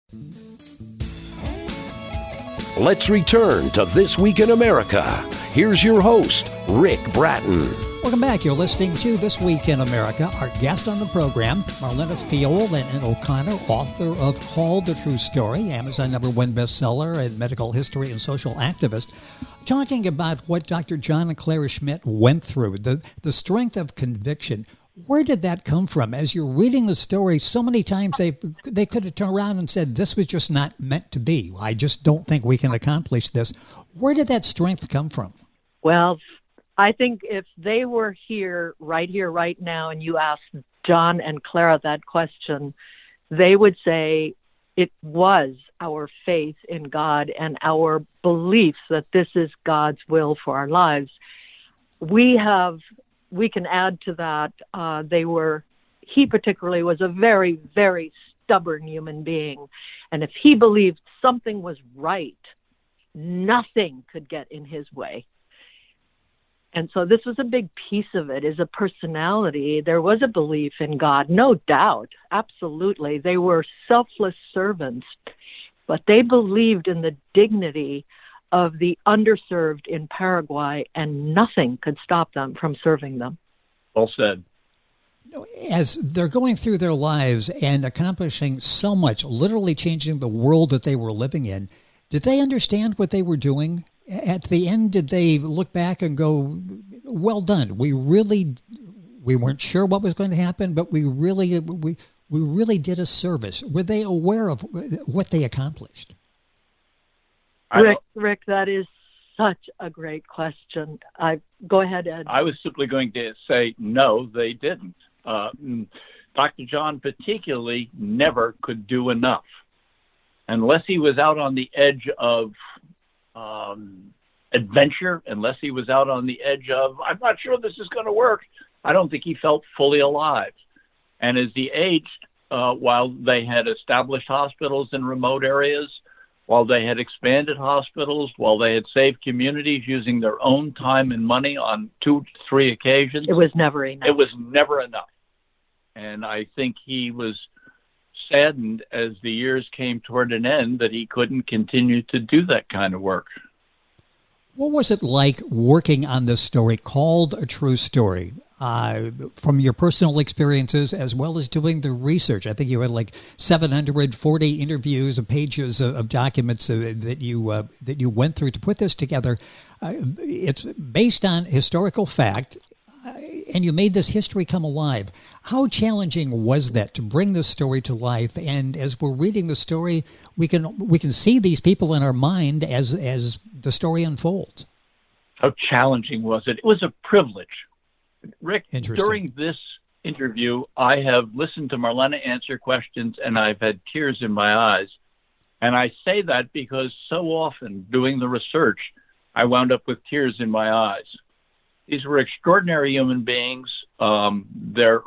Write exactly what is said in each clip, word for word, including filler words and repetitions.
Let's return to This Week in America. Here's your host, Rick Bratton. Welcome back. You're listening to This Week in America. Our guest on the program, Marlena Fiol and O'Connor, author of Called the True Story, Amazon number one bestseller and medical history and social activist, talking about what Doctor John and Clara Schmidt went through, the, the strength of conviction. Where did that come from? As you're reading the story, so many times they they could have turned around and said, this was just not meant to be. I just don't think we can accomplish this. Where did that strength come from? Well, I think if they were here, right here, right now, and you asked John and Clara that question, they would say it was our faith in God and our beliefs that this is God's will for our lives. We have... We can add to that, uh, they were, he particularly was a very, very stubborn human being. And if he believed something was right, nothing could get in his way. And so this was a big piece of it, is a personality. There was a belief in God, no doubt, absolutely. They were selfless servants, but they believed in the dignity of the underserved in Paraguay, and nothing could stop them from serving them. Well said. As they're going through their lives and accomplishing so much, literally changing the world that they were living in, did they understand what they were doing? At the end, did they look back and go, well done, we really, we weren't sure what was going to happen, but we really, we, we really did a service. Were they aware of what they accomplished? Rick, Rick, that is such a great question. I go ahead, Ed. I was simply going to say, no, they didn't. Uh, Doctor John particularly never could do enough. Unless he was out on the edge of um, adventure, unless he was out on the edge of, I'm not sure this is going to work, I don't think he felt fully alive. And as he aged, uh, while they had established hospitals in remote areas, while they had expanded hospitals, while they had saved communities using their own time and money on two, three occasions. It was never enough. It was never enough. And I think he was saddened as the years came toward an end that he couldn't continue to do that kind of work. What was it like working on this story, Called a True Story? Uh, from your personal experiences as well as doing the research. I think you had like seven hundred forty interviews and pages of, of documents uh, that you uh, that you went through to put this together. Uh, it's based on historical fact, uh, and you made this history come alive. How challenging was that to bring this story to life? And as we're reading the story, we can we can see these people in our mind as as the story unfolds. How challenging was it? It was a privilege. Rick, during this interview, I have listened to Marlena answer questions, and I've had tears in my eyes. And I say that because so often doing the research, I wound up with tears in my eyes. These were extraordinary human beings. Um, their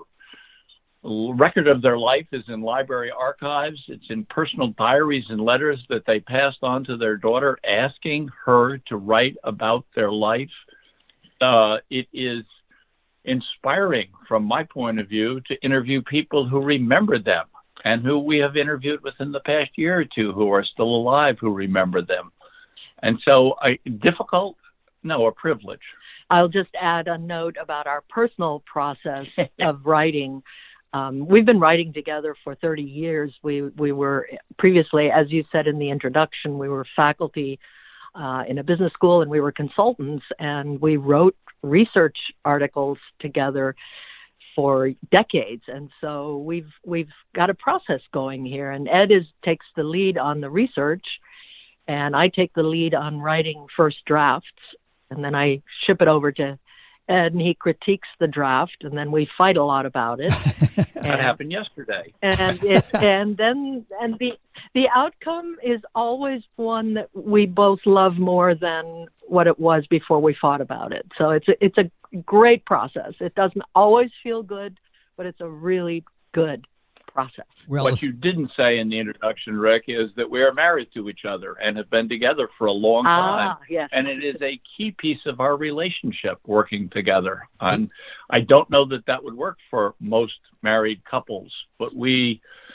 record of their life is in library archives. It's in personal diaries and letters that they passed on to their daughter, asking her to write about their life. Uh, it is inspiring, from my point of view, to interview people who remember them and who we have interviewed within the past year or two who are still alive who remember them. And so I, difficult? No, a privilege. I'll just add a note about our personal process of writing. Um, we've been writing together for thirty years. We we were previously, as you said in the introduction, we were faculty uh, in a business school, and we were consultants, and we wrote research articles together for decades. And so we've we've got a process going here, and Ed is takes the lead on the research, and I take the lead on writing first drafts, and then I ship it over to Ed, and he critiques the draft, and then we fight a lot about it. That and, happened yesterday. And it, and then and the the outcome is always one that we both love more than what it was before we fought about it. So it's a, it's a great process. It doesn't always feel good, but it's a really good process. Well, what you didn't say in the introduction, Rick, is that we are married to each other and have been together for a long time. Ah, yes. And it is a key piece of our relationship, working together. And I don't know that that would work for most married couples, but we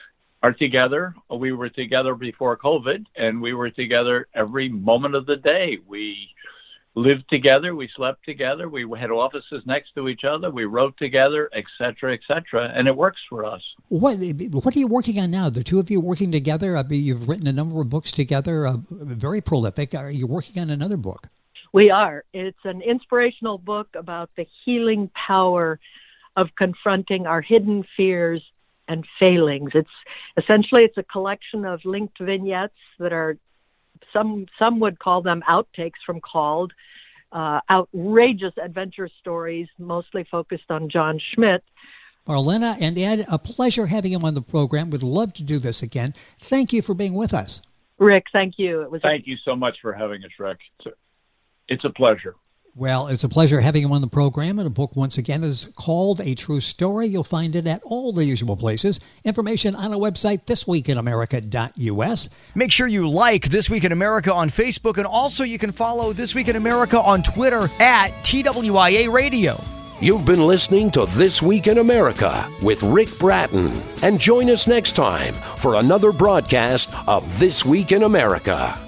are together. We were together before COVID, and we were together every moment of the day. We lived together, we slept together, we had offices next to each other, we wrote together, et cetera, et cetera, and it works for us. What What are you working on now? The two of you working together? I mean, you've written a number of books together, uh, very prolific. Are you working on another book? We are. It's an inspirational book about the healing power of confronting our hidden fears and failings. It's essentially, it's a collection of linked vignettes that are Some some would call them outtakes from Called, uh, outrageous adventure stories, mostly focused on John Schmidt. Marlena and Ed, a pleasure having you on the program. Would love to do this again. Thank you for being with us. Rick, thank you. It was. Thank a- you so much for having us, Rick. It's a, it's a pleasure. Well, it's a pleasure having him on the program, and the book, once again, is called A True Story. You'll find it at all the usual places. Information on our website, this week in america dot u s. Make sure you like This Week in America on Facebook, and also you can follow This Week in America on Twitter at T W I A Radio. You've been listening to This Week in America with Rick Bratton. And join us next time for another broadcast of This Week in America.